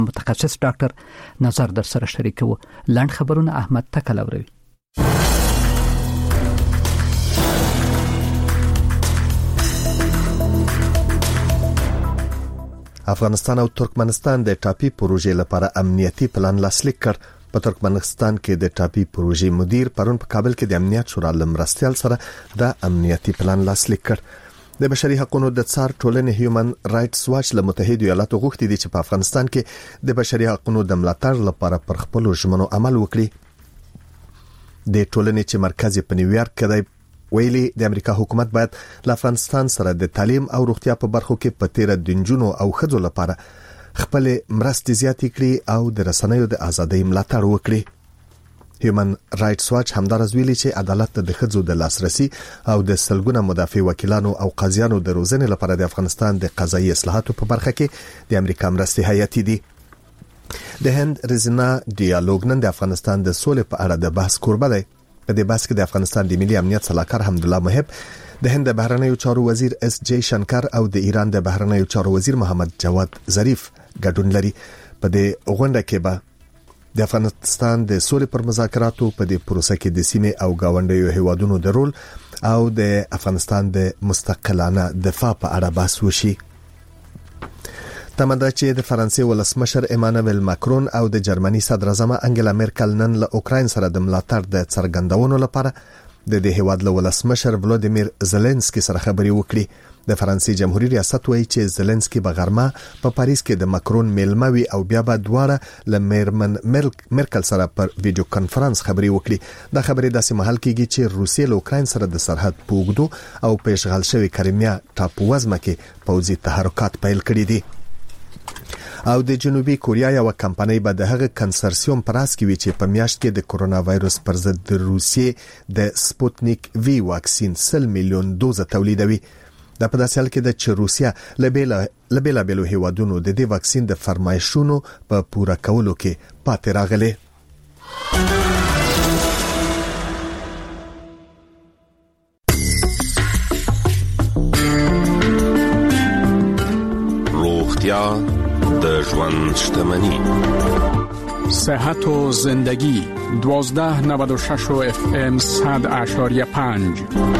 متخصص ډاکټر نظر در سره شریکو. لاند خبرونه احمد تکلوروي. افغانستان او ترکمنستان د ټاپي پروژې لپاره امنیتي پلان لاسلیک کړ. په ترکمنستان کې د ټاپي پروژې مدیر پرون په کابل کې د امنیت شورا لمرستیال سره د امنیتي پلان لاسلیک کړ. د بشري حقوقو د څار ټولنې هیومن رائټس واچ له متحده ایالاتو غوښتي دي چې په افغانستان کې د بشري حقوقو د ملاتړ لپاره پر خپل ژمنو عمل وکړي. د ټولنې چې مرکز په نیویارک کې دی ویلي د امریکا حکومت باید له افغانستان سره د تعلیم او روغتیا په برخو کې په تیر د جنونو او خځو لپاره خپل مرستې زیاتې کړي او د رسنیو د ازادۍ ملاتړ وکړي. هیومن رائټس واچ همدارس ویلي چې عدالت د خځو د لاسرسي او د سلګونه مدافع وکیلانو او قاضیانو د روزنې لپاره د افغانستان د قضایي اصلاحاتو په برخه کې د امریکا مرستې حیاتي دي. د هند رزنا ډیالوګ نن د افغانستان د سولې په اړه د بحث کوربه دی. په دې بحث کې د افغانستان د ملي امنیت صلاحکار حمدالله محب، د هند د بهرنیو چارو وزیر اس جی شنکر او د ایران د بهرنیو چارو وزیر محمد جواد ظریف ګډون لري. په دې غونډه کې به د افغانستان د سولې پر مذاکراتو په دې پروسه کې د سیمې او گاونډیو هیوادونو د رول او د افغانستان د مستقلانه دفاع په اړه بحث وشي. تمنده چې د فرانسې ولسمشر ایمانوئل ماکرون او د جرمني صدر اعظم انګلا مرکل نن له اوکراین سره د ملاتړ د څرګندونو لپاره د دې هیواد له ولسمشر ولودیمیر زيلنسکي سره خبري وکړي. د فرانسې جمهوریت ریاست وایي چې زيلنسکي په غرمه په پاریس کې د ماکرون میلموي او بیا به دواړه له مرکل سره پر ویډیو کانفرنس خبري وکړي. دا خبري داسې مهال کېږي چې روسیه له اوکراین سره د سرحد پوغدو او په اشغال شوی کریمیا ټاپو وزمه کې پوځي تحرکات پیل کړي دي. او د جنوبي کوریا یو کمپنۍ به د هغه کنسرسیوم پراس کې وی چې په میاشت کې د کرونا وایروس پر ضد د روسیې د سپوتنیک وی واکسین 100 میلیون دوزه تولیدوي. دا په داسې حال کې ده چې روسیا لبیلا بیلو هیوادونو د دې واکسین د فرمایشونو په پوره کولو کې پاتې راغلي. روغتیا د ژوند شتمني. صحت و زندگی 1296 FM 100.5.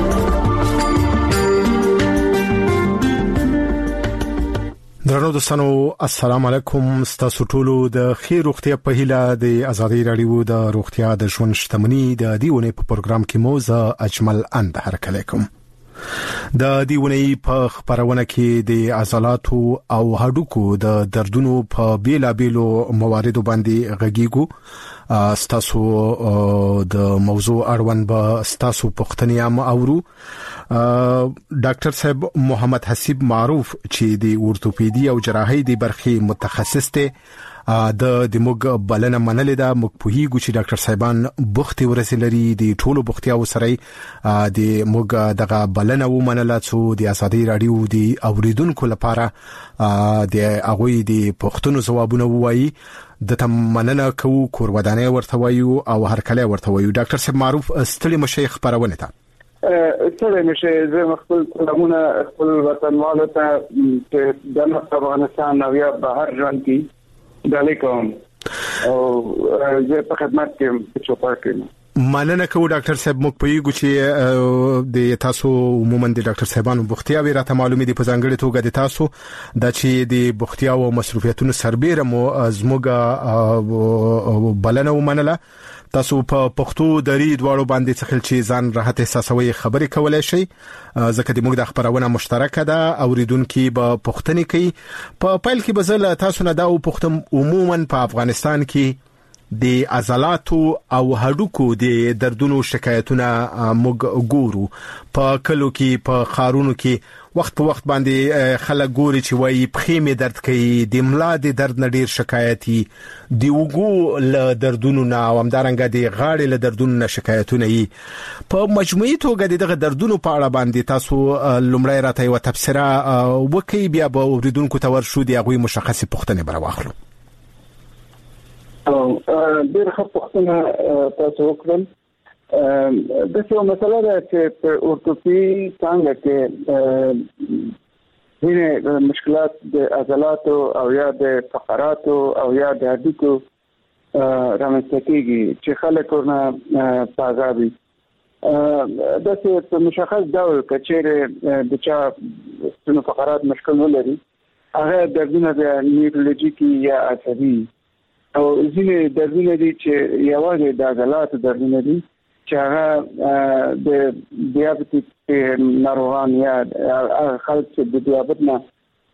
درنو دوستانو السلام علیکم. ستاسو ټولو د خیر روغتیا په هیله د ازادي رادیو د روغتیا د ژوند شتمني د دیونه په پروګرام کې موزه اجمل اند حرکلیکم. د دیونی په خبرونه کې د عضلاتو او هډوکو د دردونو په بیلابیلو مواردو باندې غږیږو. ستاسو د موضوع اړوند به ستاسو پوښتنې هم اورو. ډاکټر صاحب محمد حسیب معروف چې د اورتوپیدي او جراحي د برخې متخصص دی د موږ بلنه منلې ده. موږ په هیڅ چې ډاکټر صاحبان بوختي ورسېلري د ټولو بوختیا وسره د موږ دغه بلنه ومنله چې د ازادي رادیو د اوریدونکو لپاره د هغه د پوښتنو ځوابونه وایي. د تمننه کوو کورودانه ورته وایو او هر کله ورته وایو. ډاکټر صاحب معروف ستړي مشه خبرونه ته ستړي مشه زه خپل کومونه خپل وطنوالو ته چې د افغانستان او یا بهر ژوند کې دلیکم او زه په خدمت کې چوپړ کړم. مننه کوم ډاکټر صاحب. موږ پوهیږو چې د تاسو عموما د ډاکټر صاحبانو بوختیاوي راته معلومه دي په ځانګړي توګه د تاسو د چې د بوختیاو او مصروفیتونو سربېره مو ازموګه بلنه ومنله. تاسو په پښتو دري دواړو باندې څخه چې ځان راحت احساسوي خبرې کولای شي ځکه د موږ د خبرونه مشترکه ده. اوریدونکو به پښتني کوي. په پایل کې بزل تاسو نه دا پښتم عموما په افغانستان کې د عضلاتو او هډوکو د دردونو شکایتونه موږ ګورو. په کلو کې په خارونو کې وخت په وخت باندې خلک ګوري چې وایي پخې مې درد کوي، د ملا د درد نه ډیر شکایتي، د وګو له دردونو نه او همدارنګه د غاړې له دردونو نه شکایتونه یې. په مجموعي توګه دغه دردونو په اړه باندې تاسو لومړی راته یو تفسیره وکړئ، بیا به اوریدونکو ته ورشو د هغوی مشخصې پوښتنې به راواخلو. ډېر ښه پوښتنه تاسو وکړل. د څه مسله ده چې په اورتوپي څنګه کې ځینې مشکلات د عضلاتو او یا د فقراتو او یا د هډوکو رامنځته کېږي چې خلک ورنه پازابي داسې په مشخص ډول کچېره د چا ستونو فقرات مشکل ولري هغه دردونه د نیورولوژیکي یا عصبي او ځینې دردونه دي چې یوازې د عضلاتو دردونه دي چې هغه د دیابیټیک ناروغان یا خلک چې د دیابت نه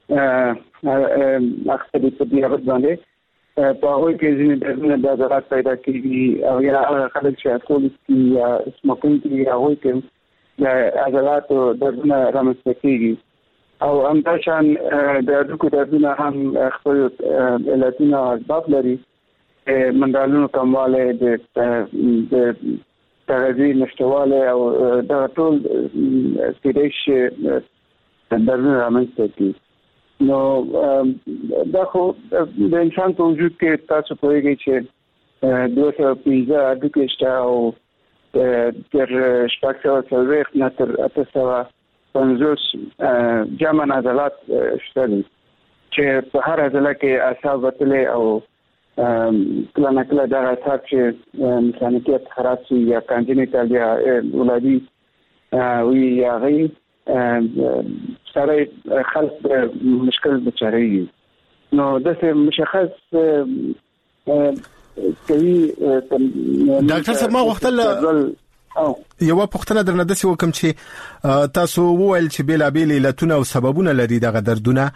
اخته دي په دیابت باندې په هغوی کې ځینې دردونه د عضلات پیدا کېږي او یا هغه خلک چې الکول کوي یا سموکینګ کوي هغوی کې د عضلاتو دردونه رامنځته کېږي او همداشان د هډوکو دردونه هم خپل علتونه او اسباب لري منرالونو کموالی د تغذیه نشتواله او دا ټول کېدای شي دردونه رامنځته کړي نو دا خو د انسان په وجود کې تاسو پوهیږئ چې 215 هډوکي شته او تر 640 نه تر 850 جمع عضلات شته چې په هر عضله کې اعصاب وتلې او کله نه کله دا اعصاب چې میکانیکیت خراب شي یا کانجنیټال یا ولادي وي یا غي سره خلق مشکل بچاري نو دغه مشخص کوي ډاکټر صاحب ما وختل یو پوښتنه درنه د څه وکم چې تاسو وویل چې بیلابیل علتونه او سببونه لري دغه دردونه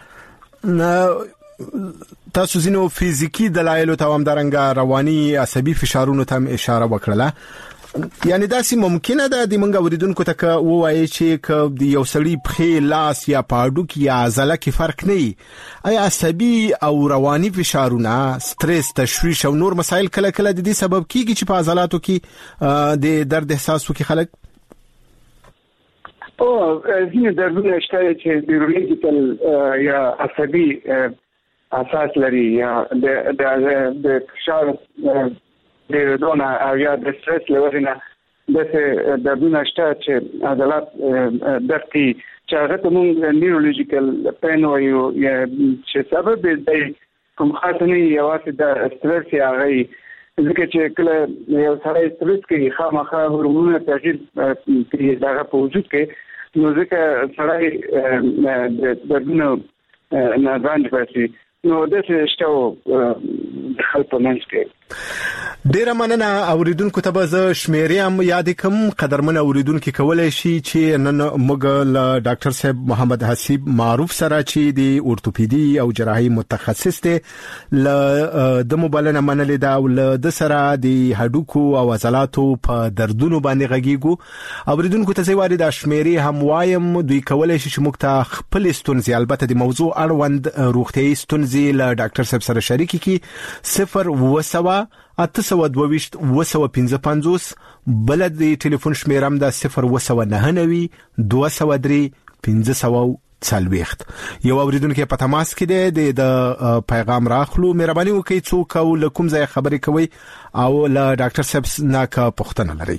تاسو زینو فزیکی دلایل او همدارنګه رواني عصبي فشارونو ته اشاره وکړه یعنی دا سي ممکنه ده د منګه وریدونکو ته وایي چې ک یو سړی په لاس یا پاډو کې یا عضله کې فرق نه وي اي عصبي او رواني فشارونه سټرس تشویش او نور مسایل کله کله د دې سبب کیږي چې په عضلاتو کې د درد احساس وکړي خلک ځینې دردونه شته چې نیورولوژیکل یا عصبي اساس لري یا د فشار د دونه او یا د سټرس لورینه دغه دردونه شته چې عضلات درد کوي چې هغه ته موږ نیورولوژیکل پین وایو یا چې سبب د کوم خاص نه یوازې د سټرس یا غي ځکه چې کله یو سړی سټرس کوي خامخا هورمونونه تغییر کوي دغه په وجود کې نو ځکه سړی د دردونه نه ځان باسي نو دغه شته خلک منځ کې ډیره مننه اوریدونکو ته به شمیریم یاد کوم قدرمن اوریدونکو کولای شي چې نن موږ له ډاکټر صاحب محمد حسیب معروف سره چې د اورتوپیدي او جراحي متخصص دی له د موبایل منل دا او د سره د هډوکو او عضلاتو په دردونو باندې غږیږو اوریدونکو ته زیواري د شمیري هم وایم دوی کولای شي چې موږ ته خپل ستونزې البته د موضوع اړوند روغتيایي ستونزې له ډاکټر صاحب سره شریک کی 0822 255 بل د ټلیفون شمیرم د 099 203 1540 یو اوریدونکو په تماس کې دی د پیغام راخلو مهرباني وکړئ څوک او لکم ځای خبرې کوي او له ډاکټر صاحب نه کا پوښتنه لري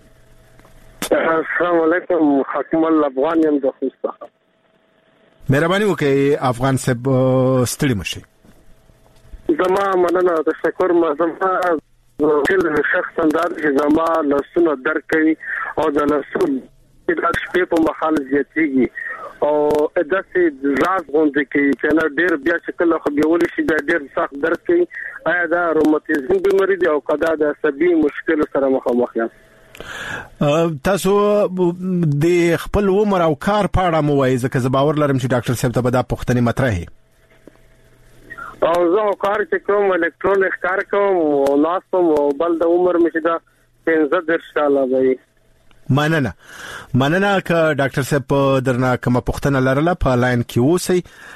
السلام علیکم حکم الله افغان یم د خوسته مهرباني وکړئ افغان صاحب ستړي مشي زما مننه تشکر ما زما کل شخص انداز چې زما لاسونه درد کوي او د لاسونو د شپې په مخال زیاتېږي او داسې لاس غونډه کوي چې نه ډېر بیا چې کله خو بیول شي دا ډېر سخت درد کوي آیا دا روماتیزم بیماری دی او کدا د عصبي مشکل سره مخامخ یم تاسو د خپل عمر او کار په اړه مو وایي ځکه زه باور لرم چې ډاکټر صاحب ته به دا پوښتنه مطرح او زه کار چې کوم الکترونیک کار کوم او لاسم او بل د عمر مې دا 15 ساله دی مننه ک ډاکټر صاحب درنه کوم پوښتنه لرله په لاین کې اوسئ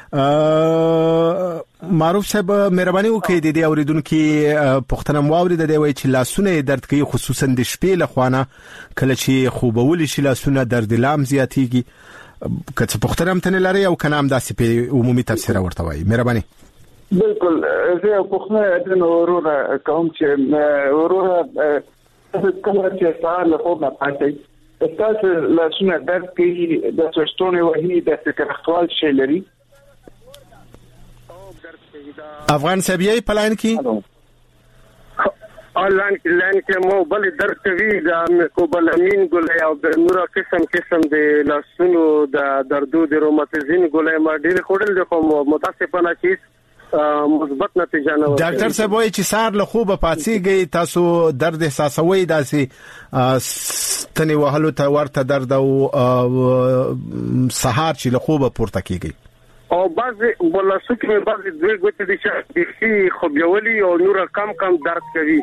معروف صاحب مهرباني وکړئ د دې اوریدونکو پوښتنه مواوري د دی وای چې لاسونه درد کوي خصوصا د شپې لخوانه کله چې خوبول شي لاسونه درد لام زیاتیږي کله پوښتنه هم تنه لري او کنه هم داسې په عمومي تفسیر ورته وای مهرباني بالکل زه په خپل د وروره کوم چې وروره کله چې سهار له خوب نه پاتې تاسو لاسونه درد کوي د څشتونه وهي د فکر خپل شي لري افغان سبیای پلان کی آنلاین کې مو بل درس کوي د کوبلامین ګولې او د نور قسم د لاسونو د دردو د روماتیزم ګولې ما ډېر خوړل د کوم متاسفانه چې مثبت نتیجه نه ورکړي. ډاکټر صاحب وایي چې سار له خوبه پاتېږي تاسو درد احساسوي داسې تنه وهلو ته ورته درد او سهار چې له خوبه پورته کیږي او بعضی ولاسو کې بعضی دوی ګوتې دي چې خو بيولي او نور کم درد کوي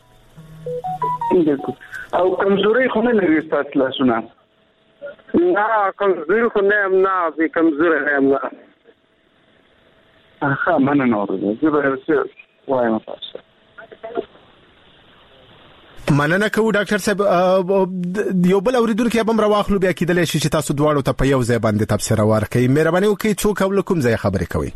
او کمزوري خو نه لري تاسو لاسونه نه کمزوري خو نه کمزوري نه ها مننه اورده زه به وایم تاسو مننه کوم ډاکټر صاحب یو بل اوریدونکو هم راواخلو بیا کېدل شي چې تاسو دواړو ته په یو ځای باندې تبصره ورکړئ مهرباني وکړئ څوک او کوم ځای خبرې کوي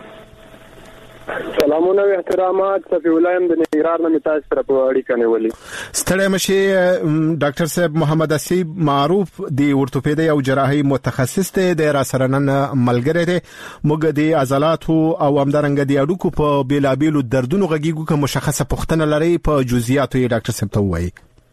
سلامونه او احترامات صفی ولایم د نګران نه تاسو سره په اړیکه نیولې ستړی مشه ډاکټر صاحب محمد اسیب معروف دی اورتوپیدي او جراحي متخصص دی د راسرنن ملګری دی موږ د عضلات او همدارنګ د اډوکو په بیلابیلو دردونو غږیږو که مشخصه پوښتنه لري په جزئیاتو یې ډاکټر صاحب ته وایي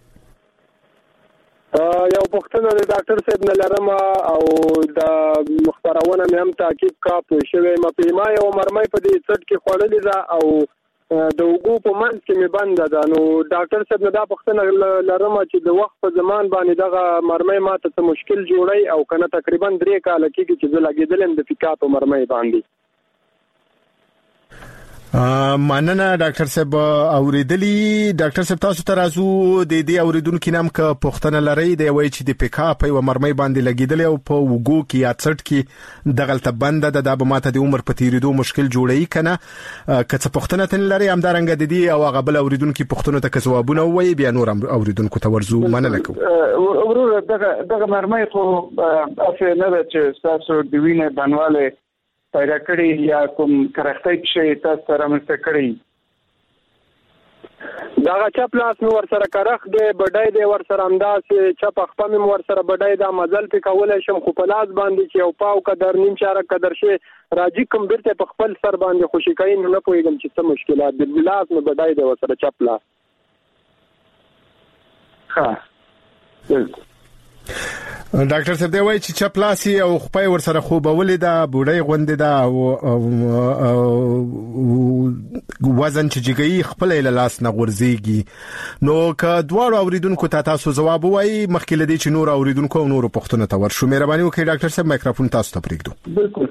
یو پوښتنه د ډاکټر صاحب نه لرم او د مخبرونه مې هم تعقیب کا پوه شوی مې ما یو مرمۍ په دې څټ کې خوړلې ده او د وګو په منځ کې مې بند ده نو ډاکټر صاحب نه دا پوښتنه لرم چې د وخت په زمان باندې دغه مرمۍ ماته څه مشکل جوړي او کنه تقریبا 3 کال کېږي چې زه لګېدلم د فیکا په مرمۍ باندې مننه ډاکټر صاحب اوریدلی ډاکټر صاحب تاسو ته راځو د دې اوریدونکو نام که پوښتنه لري دی وایي چې د پیکا په مرمۍ باندې لګیدل او په وګو کې یا څټ کې دغلت بند ده د بماته د عمر په تیریدو مشکل جوړي کنه که څه پوښتنه تن لري هم دارنګ د دې او غبل اوریدونکو پوښتنه ته جوابونه وایي بیا نور اوریدونکو ته ورزو مننه کوم ورور دغه مرمۍ خو اصل نه ده چې تاسو د وینې بنواله پیدا کړی یا کوم کرختای شي تاسو سره مست کړی دا چپ لاس نو ور سره کرخ دی بډای دی ور سره انداز چپ خپل مې ور سره بډای دا مزل په کولای شم خو په لاس باندې چې او پاو قدر نیم چاره قدر شي راځي کوم بیرته په خپل سر باندې خوشی کین نه پوهیږم چې څه مشکلات د لاس نو بډای دی ور سره چپ لاس ها ډاکټر صاحب دی وایي چې چپلاسي او خپای ور سره خوبولې ده بوډۍ غوندې ده وزن چې جګي خپل له لاس نه غورځيږي نو که دواړو اوریدونکو ته تاسو جواب وایي مخکې لدی چې نور اوریدونکو او نور پوښتنه ته ورشو مهرباني وکړئ ډاکټر صاحب مایکروفون تاسو ته پریږدو بالکل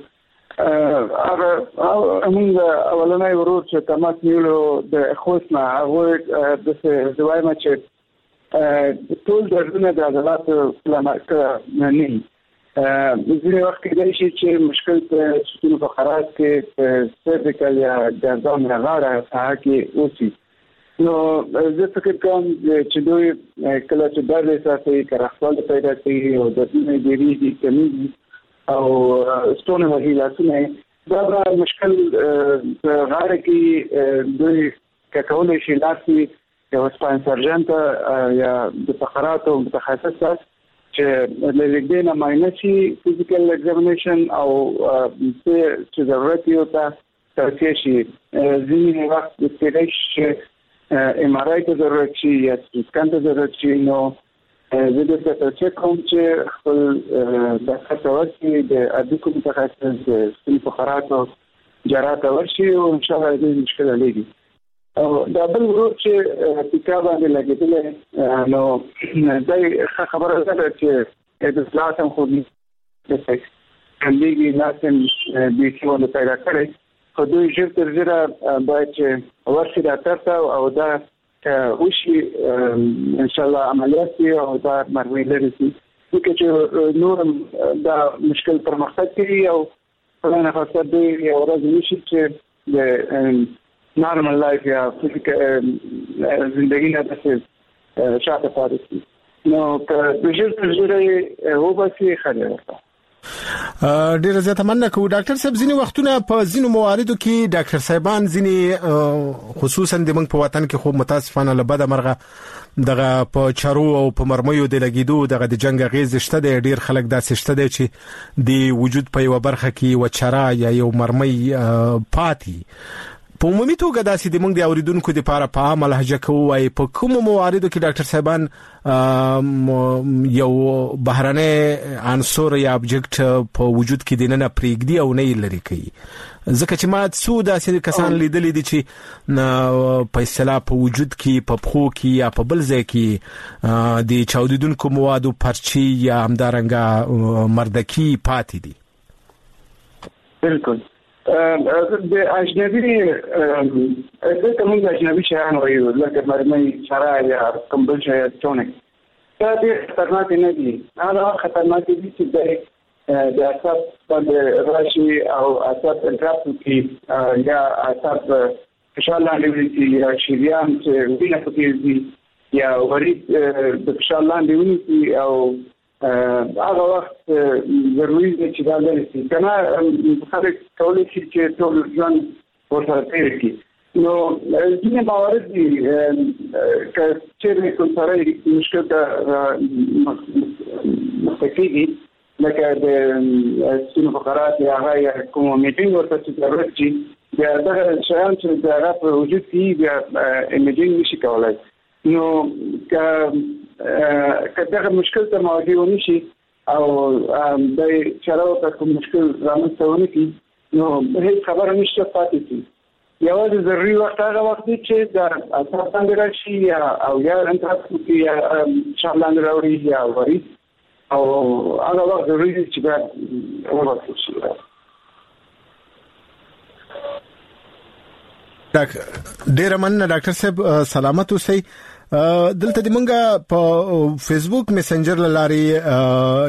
موږ اولنۍ ورور چې تماس نیولو د خوښنه هغه د زوایمه چې ټول دردونه د عضلات لمکه نه ځینې وخت کې شي چې مشکل په ستونو فقرات کې سرټیکل یا ګردن یا غاړه هغه کې اوسي نو زه فکر کوم چې دوی کله چې درد احساسوي کرخوال پیدا کوي او دردونه ډېرېږي کمیږي او ستونو وهي لاسونه دا مشکل په غاړه کې دوی کولای شي لاسي یو سپاین سرجن یا د فقرات او متخصص چې لږ نه ماینسي فزیکل ایگزامینیشن او چې ضرورت یو ته توصیه شي ځینې وخت د سټیج ام ار آی ته ضرورت شي یا سکان ته ضرورت شي نو زه د توصیه کوم چې خپل د خاطر د اډوکو متخصص د فقرات او جراحت ورشي او ان شاء الله دې مشکل لګي او دا بل ورو چې پیکا باندې لګیدل نو دا خبره ده چې د لاسم خو دې کلیږي لاسم د څه پیدا کړي خو دوی چې تر ډیره باید چې ورشي ډاکټر ته او دا وشي ان شاء الله عملیات او دا مرمۍ لري چې نور دا مشکل پرمختګ کوي او په نه خاصه دی یو ورځ نشي چې د نارمل لایف یا زندگی نه تاسو شاته پاتې نو که د ژوند تجربه او باسي خلک ډیر زیات مننه کوم ډاکټر صاحب. ځینې وختونه په ځینو مواردو کې ډاکټر صاحبان ځینې خصوصا د موږ په وطن کې خو متاسفانه له بده مرغه دغه په چارو او په مرمیو د لګیدو دغه د جنگ غیز شته دی. ډیر خلک داسې شته دی چې د وجود په یو برخه کې و چرا یا یو مرمۍ پاتې. په عمومي توګه داسې د موږ د اوریدونکو لپاره په عامه لهجه کې وایي په کوم مواردو کې ډاکټر صاحبان یو بهرنی عنصر یا ابجکټ په وجود کې دننه پریږدي او نه لري کوي. ځکه چې ما څو داسې کسان لیدلي دي چې په اصطلاح په وجود کې په پخو کې یا په بل ځای کې د چاودیدونکو موادو پرچی یا همدارنګه مردکی پاتې دي. بالکل د اجنبي دغه موږ اجنبي شیان وایو لکه مرمۍ چرا یا کمبل شي ټونیک دا ډېر خطرناک نه دي. هغه خطرناک دي چې د اعصاب باندې راشي او اعصاب انټراپټ کی یا اعصاب فشار لاندې وي یا شریان چې وینه پکې دي یا ورید د فشار لاندې ونی او هغه وخت ضروري دی چې دا لري کنه خلک کولای شي چې ټول ځان ورسره تیر کړي. نو ځینې موارد دي چې کوم سره مشکل مستقیدي لکه د سینو فقرات یا هغه کوم میټینګ ورته چې ضرورت شي بیا دغه شیان چې د هغه په وجود کې بیا ایمیجینګ نشي کولای. نو که دغه مشکل ته مواجه ونشي او د چارو ته کوم مشکل رامنځته ونه کړي نو هیڅ خبره نشته پاتې شي. یوازې ضروري وخت هغه وخت دی چې د اعصاب باندې راشي او یا انټراپټ کی یا فشار لاندې راوړي یا ورید او هغه وخت ضروري دی چې دا وروسته شي. ډیر مننه ډاکټر صاحب. سلامت اوسئ. دلته د مونږه په فیسبوک میسنجر لاري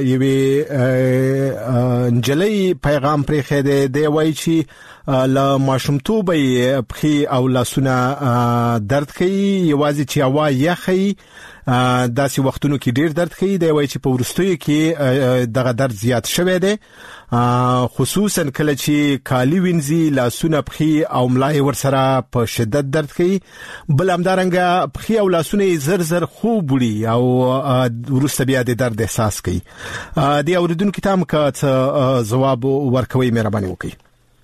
یوه انجلي پیغام پرې خېده دی وایي چې لا ماشومتوبه بخي او لاسونه درد کوي یوازې چې هوا یخي داسې وختونو کې ډیر درد کوي. دی وایي چې په ورستیو کې دغه درد زیات شوی دی خصوصا کله چې کالی وینځي لاسونه بخي او ملای ورسره په شدت درد کوي. بل همدارنګه بخي او لاسونه زر زر خوب وړي او ورسته بیا د درد احساس کوي. دی اوریدونکو ته هم که جواب ورکوي مهرباني وکړئ.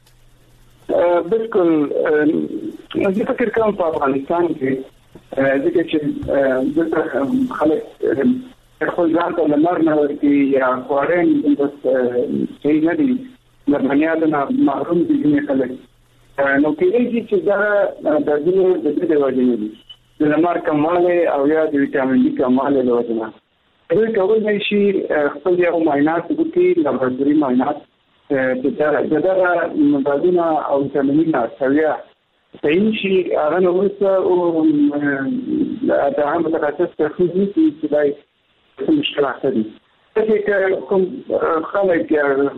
بالکل زه فکر کوم په افغانستان کې ځکه چې دغه خلک خپل ځان ته لمر نه ورکي یا خوارین بس صحیح نه دي لمنیادونه محروم دي ځینې خلک نو کېږي چې دا د دې د وجې دي د لمر کمواله او یا د ویټامین ډي کمواله له وجې نه دوی کولای شي خپل یو معاینات وکړي لابراتوري معاینات چې دا مدادونه او ویټامینونه سویا صحیح شي هغه نو ورته او دا هم متخصص تخصصي چې دای مشکلات دي. چې کوم خلک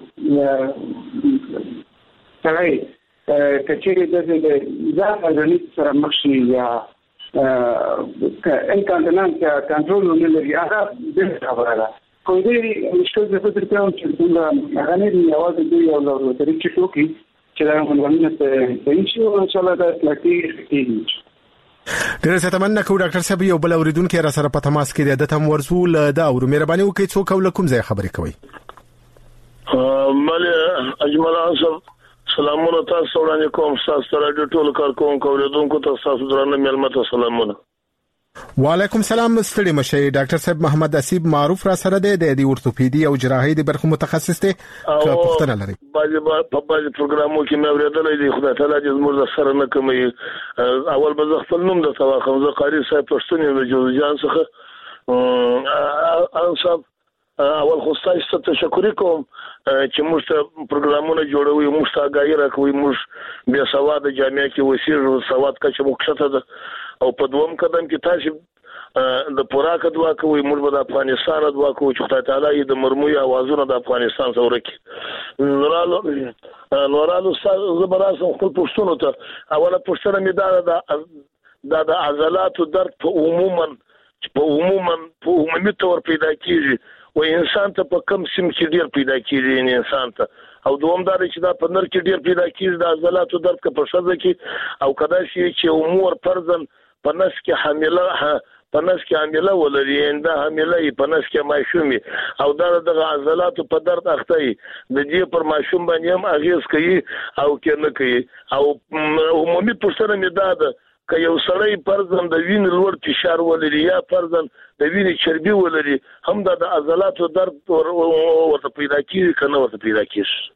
سړی کچېږي د ځان غوښتنې سره مخ شي یا انکانټنانس یا کنټرول نه لري هغه د خبره ده. کوم دې مشکل څه فکر کوم چې څنګه هغه نه دی یوازې دی یو لور طریقې ټوکی چې دا موږ ته شي او ان شاء الله دا کېږي. ډېر زیات مننه کوم ډاکټر صاحب. یو بل اوریدونکو را سره په تماس کې د تم ورزول دا او مهرباني وکړئ څوک او کوم ځای خبرې کوي. مال اجمل انصف سلامونه تاسو وړاندې کوم تاسو راډیو ټول کارکونکو اوریدونکو ته تاسو درنه ملمت سلامونه. وعلیکم السلام. ستړي مشه ډاکټر صاحب محمد اسیب معروف را سره دی د اورتوپیدي او جراحي د برخه متخصص دی. که پوښتنه لري په بعضي پروګرامو کې مې اوریدلې دي خدای تعالی دې زموږ سره نه کوي. اول به خپل نوم د تواخم زه قاری صاحب پښتون یم د جوزجان څخه انصاف اول خو ستاسو ته تشکر کوم چې موږ ته پروګرامونه جوړوي موږ ته آگاهي راکوي موږ بیا سواد جامعه کې وسیږو سواد کچه مخشته ده او په دوم قدم کې تاسو د پوراکه دعا کوي موږ د افغانستان دعا کوي چې خدای تعالی د مرموي اوازونه د افغانستان سره ورکړي. نورالو زبراسم خپل پښتون ته اوله پښتنه مې د عضلاتو درد په عمومي تور پیدا کیږي و انسان ته په کم سیم کې ډیر پیدا کیږي انسان ته او دومدار چې دا په نر کې ډیر پیدا کیږي د عضلاتو درد کې په شذ کې او کدا شي چې امور فرضاً په نس کې حامله پنس کې حامله ولري انده حامله په نس کې ماشومي او د عضلاتو په درد اخته د دې پر ماشوم باندې هم اغیز کوي او کې نه کوي او عمومي پرسره مې دا که یو سړی فرضاً د وینې لوړ فشار ولري یا فرضاً د وینې چربي ولري هم د عضلاتو درد ورته پیدا کیږي کنه ورته پیدا کیږي.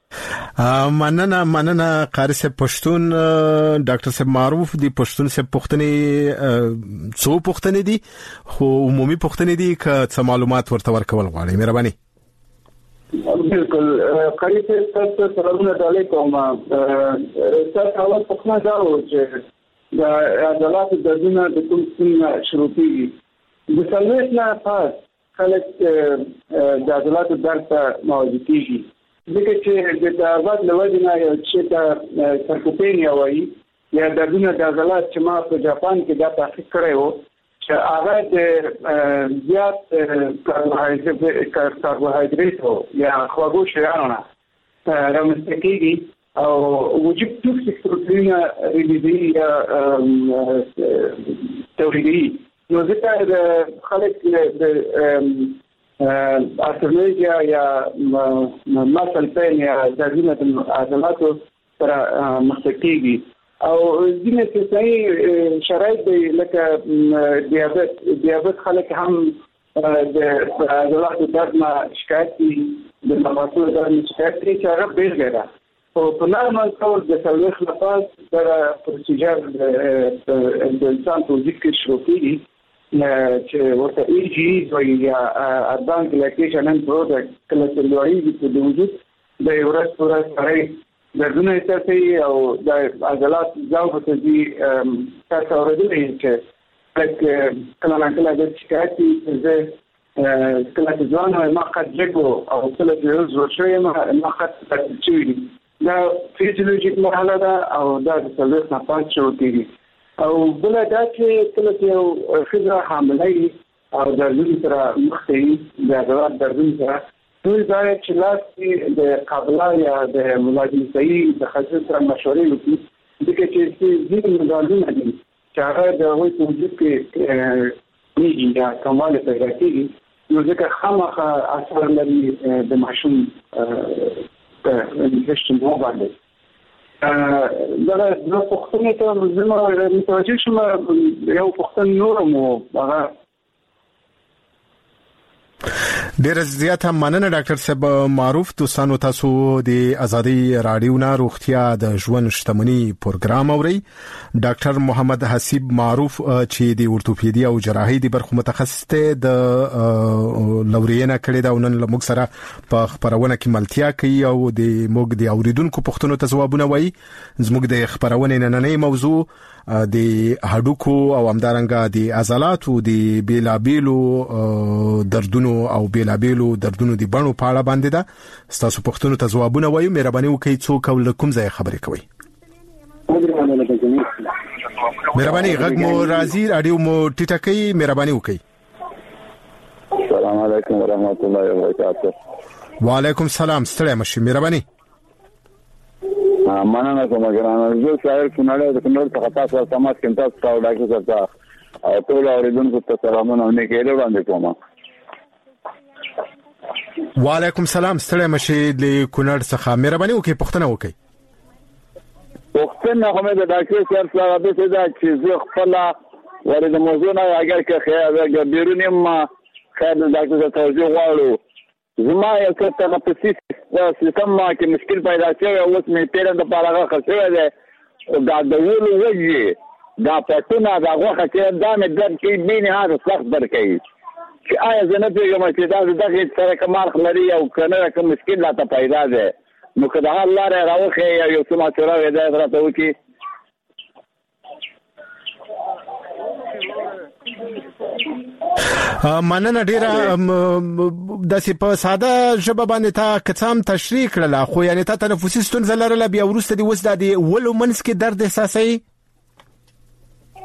مننه قاری صاحب پښتون ډاکټر صاحب معروف دی پښتون صاحب پښتني څو پښتني دي خو عمومي پښتني دي که څه معلومات ورته ورکول غواړي مهرباني. بالکل قاری صاحب تاسو علیکم تاسو اول پښتنه دا و چې د عضلاتو دردونه د کوم څه شروع کیږي د سلویت نه پاس خلک د عضلاتو درد ته مواجه کیږي ځکه چې د داوود لوجنه یو چې د سرکوپینیا وایي یا دردونه د عضلات چې ما په جاپان کې دا تحقیق کړی و چې هغه د زیات کاربوهایدریت یا خواږه شیانو نه رامنځته کېږي او وجود توکسیک پروتین ریلیزي یا تولیدي نو ځکه د خلک د ارترالجیا یا مسل پین یا دردونه د عضلاتو سره مخ کېږي او ځینې څه شرایط دی لکه دیابت خلک هم د عضلاتو درد نه شکایت دي د مفاصلو درد نه شکایت دي چې هغه بیلګه ده او په نارمل ډول د څلوېښت نه پاس دا پروسیجر د انسان په وجود کې شروع کېږي چې ورته ای جی وایي یا ادوانس ګلیکیشن اند پروډکټ کله چې لوړېږي په د وجود د ورځ په ورځ سړی دردونه احساسوي او د عضلات ځاو په ځي تاسو اورېدلی چې کله نه کله د شکایت چې کله چې ځوان ما قد جګو او کله چې زوړ شوی ما قد تچوي دا فیزیولوژیک مرحله ده او دا د څلوېښت نه پاس شروع کېږي او بل دا چې کله چې یو ښځه حامله او دردونه سره مخ وي د عضلات دردونه سره دوی باید چې لاس د قابله یا د ملازمتۍ د خصوص سره مشورې وکړي ځکه چې ځینې دردونه دي چې هغه د هغوی په وجود کې کېږي یا کموالی پیدا کېږي نو ځکه خامخا اثر لري د ماشوم په انفیکشن باندې دا د پښتنې ته زما متوجه شوم یو پښتون نورم هغه ډیر زیاته مننه ډاکټر صاحب معروف دوستانو تاسو د ازادي رادیو نه روغتیا د ژوند شتمنۍ پروګرام اوري ډاکټر محمد حسیب معروف چې د اورتوپیدي او جراحي د برخو متخصص ته د لورینه کړی دا نن موږ سره په خبرونه کې ملتیا کوي او د موږ د اوریدونکو پوښتنو ته ځوابونه وایي زموږ د خبرونه نننۍ موضوع د هډوکو او همدارنګه د عضلاتو د بیلابیلو دردونو او بیلابیلو دردونو د بڼو په اړه باندې ده تاسو پوښتنو ته ځوابونه وایو مهرباني وکړئ څوک او کوم ځای خبرې کوي مهرباني غږ مو راځي رادیو مو ټیټه کوي مهرباني وکړئ السلام علیکم ورحمت الله وبرکاته وعلیکم السلام ستړی مشه مهرباني مننه کوم ګرانه زه شاعر کونړ د کونړ څخه تاسو سره تماس کوم تاسو او ډاکټر صاحب او ټول اوریدونکو ته سلامونه نه کېږي وړاندې کوم وعلیکم السلام ستړی مشه د کونړ څخه مهرباني وکړئ پوښتنه وکړئ پوښتنه کومه د ډاکټر صاحب سره د څه دا چې زه خپل ورته د موضوع نه اگر که خیر بیرونی ما خیر د ډاکټر صاحب توجه غواړو زما یو څه تنفسي سیستم کې مشکل پیدا شوی او اوس مې پیرن د پاره خرڅوي ده دا د وولو وږي دا پټونه دا غوخه چې دا مې درد کې مینه هغه سخت درکې چې آیا زه نه پیږم چې دا دغه سره کمال خلري او کنه کوم مشکل لا ته پیدا ده نو کله الله راوخه یو څه ما سره هدایت راته وکي مننه ډیره د په ساده ژبه باندې تا کڅام تشریح کړل خو یعنی تا تنفسي ستونزه لرله بیا ورسته دی وس د ولو منس کې درد احساسي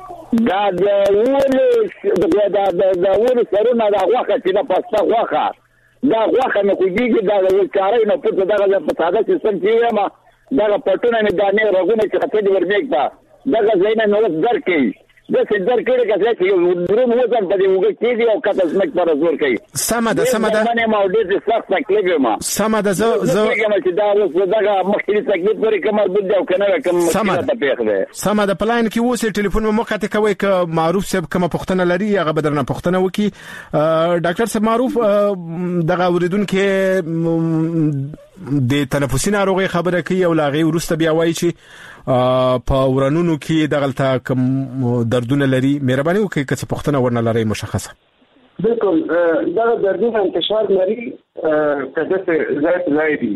دا د ولو سرونه د غوخه چې د پسته غوخه دا واخه مې کوجیږي دا ول چارې نه پته دا په ساده سیستم کې ما دا پټونه نه دانه رغونه چې خطې ورمېګ تا دا زینه نو درکې د څه درکې چې ورو وځم په دې وګ کې دی او کته سمک پر زور کوي سمه ده باندې ما ډېر سخت تکلیف ما سمه ده زه چې دا دا مخکې تکلیف پرې کومه بده او کنه کوم مشکل ته پیښه سمه ده پلاین کې اوس ټلیفون مو مخاطب کوي ک معروف صاحب کومه پښتنه لري هغه بدرنه پښتنه وکي ډاکټر صاحب معروف دغه اوریدونکو د تنفسي ناروغي خبره کوي او لاغي ورسته بیا وایي چې په ورانونو کې دغلطه کوم دردونه لري مهرباني وکړئ که څه پښتنه ورنه لري مشخصه بالکل دا دردونه انتشار لري کده څه زائدي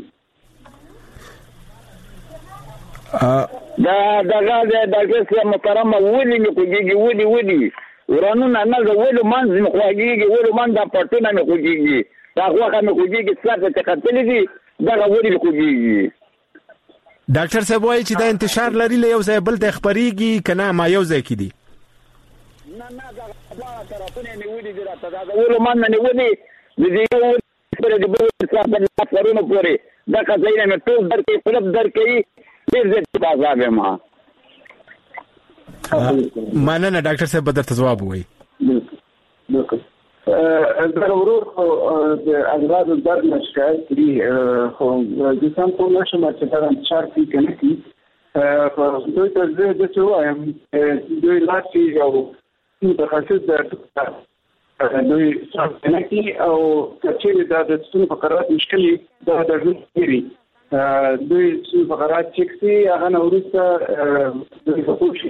دا ډاکټر صاحب محترم ولې مې کوجیږي ولې ورانونه نه ولې منځ مې کوجیږي ولې من دا پټونه مې کوجیږي دا هغه مې کوجیږي څه ته کتلې دي دا ولې مې کوجیږي ډاکټر صاحب وایي چې دا انتشار لري له یو ځای بل ته خبريږي کنه ما یو ځای کې دي نه دا طرفونه نیولې دي راته دا ولې من نه نیولې دې پر دې بل څه په لاسونو پورې دا کځای نه ټول درکې فلپ درکې دې بازار ما مننه ډاکټر صاحب بدر جواب وایي بالکل ضرورت د اغراض درد مشکل دي خو د سم په نشه چې دا انتشار کوي کنه په دوی ته د څه وایم دوی لاسي او متخصص د دوی څنګه کی او چې دا د څه په قرارات مشکلي دا د ژوندۍ دوی څه په قرارات چې هغه نورسته دوی په کوشش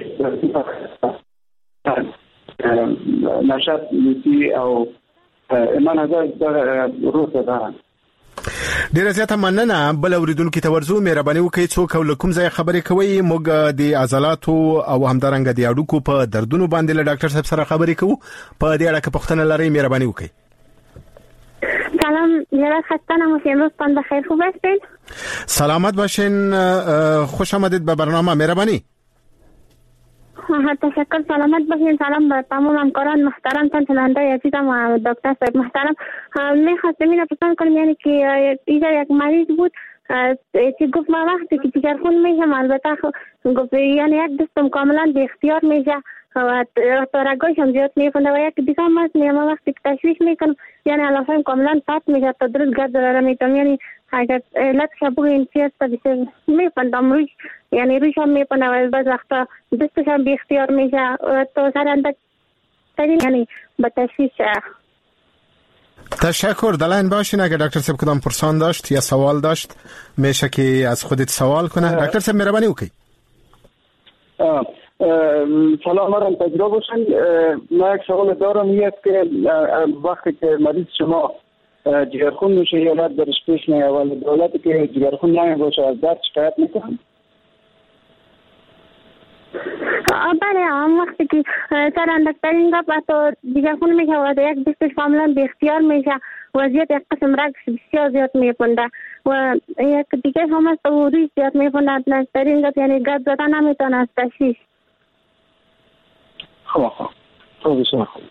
نشاط دي او ایمان هزار روسه ده ډیره زیاته مننه بل اوریدونکو ته ورزو مهرباني وکړئ څوک کوم ځای خبرې کوي موږ د عضلاتو او همدارنګ د اډوکو په دردونو باندې له ډاکټر صاحب سره خبرې کوو په دې اړه کې پوښتنه لرئ مهرباني وکړئ سلام جناب خستانه امروز پان بخیر خوب هستین سلامت باشین خوش آمدید به برنامه مهربانی تشکر سلامت باشین سلام به تمام همکاران محترم شنونده عزیزم و دکتر صاحب محترم می‌خواستم اینو پرسان کنم یعنی که اینجا یک مریض بود که گفت ما وقتی که جگرخون میشم البته گفت یعنی یک دستم کاملا به اختیار میشه و رگایش هم زیاد میفنده و یک دیگه هم هست ما وقتی که تشویش میکنم یعنی علافم کاملا پس میشه تا درست گرد داره میتونم یعنی اگر علت شبوه این چیز تا بیشه میفندم روش یعنی روش هم میفنده و بعض وقتا دستش هم بی اختیار میشه تو سر اندک ترین یعنی به تشویش تشکر دلین باشین اگر دکتر صاحب کدام پرسان داشت یا سوال داشت میشه که از خودت سوال کنه دکتر صاحب مهربانی وکړئ سلام علیکم تجربه باشن ما یک سوال دارم یک که وقتی که مریض شما جگرخون میشه یا علت درش پیش میاد ولی دولتی که جگرخون نمیشه از درد شکایت میکنن بله هم وقتی که سر اندکترین گفت تو جگرخون میشه و یک دستش کاملا به اختیار میشه وضعیت یک قسم رگش بسیار زیاد میپنده و یک دیگه هم از روی زیاد میپنده اندکترین گفت یعنی گرد زدن نمیتونه از تشویش خوب بسیار خوب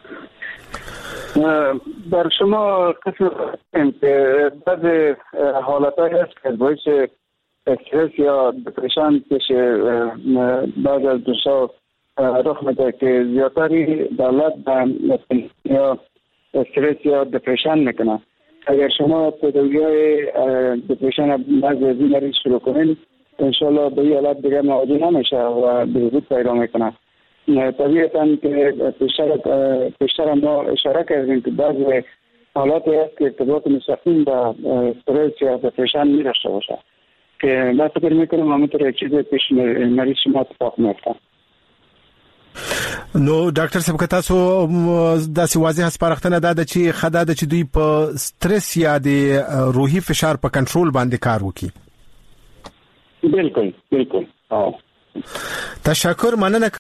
در شما قسم که بعض حالتهایی هست که باعث استرس یا دپرشن پیش بعض از دوستا رخ میده که زیادتری دولت یا استرس یا دپرشن میکنه اگر شما تداوی‌های دپرشن بعض از این مریض شروع کنین انشالله به این حالت دیگه معادی نمیشه و بهبود پیدا میکنه طبیعتاً که پیشتر ما اشاره کردیم که بعضی حالاتی هست که ارتباط مستقیم با استرس یا دپرشن می‌داشته باشه که من فکر میکنم همونطور یک چیز پیش مریض شما اتفاق میفته نو ډاکټر صاحب که تاسو داسې واضح سپارښتنه ده چې خدای د چې دوی په سټرس یا د روحي فشار په کنټرول باندې کار وکړي بالکل تشکر مننه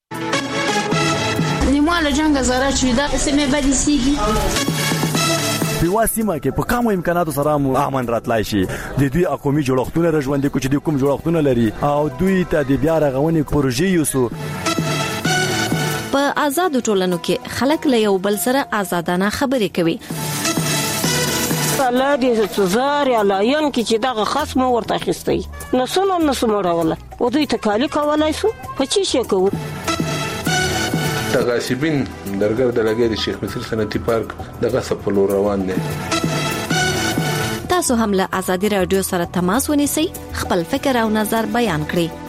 نیمه جنگ زاره چویده سمه بدی سیگی په واسمه کې په کومو امکاناتو سره مو امن راتلای شي د دوی اقومي جوړښتونه رژوندې کوچ دي کوم جوړښتونه لري او دوی ته د بیا رغونې پروژې یوسو په آزاد ټولنو کې خلک له یو بل سره آزادانه خبرې کوي الله دې زار یا لاین کې چې دغه خصم ورته اخیستي نسونه نسمړوله او دوی ته کالی کولای شو په چی شي کوو تغاسبین درګر د لګي د شیخ مصر صنعتي پارک دغه سپلو روان دي تاسو هم له ازادي رادیو سره تماس ونیسئ خپل فکر او نظر بیان کړئ